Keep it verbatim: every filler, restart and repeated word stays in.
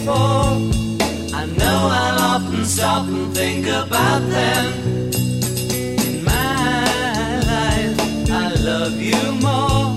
before. I know I'll often stop and think about them. In my life, I love you more.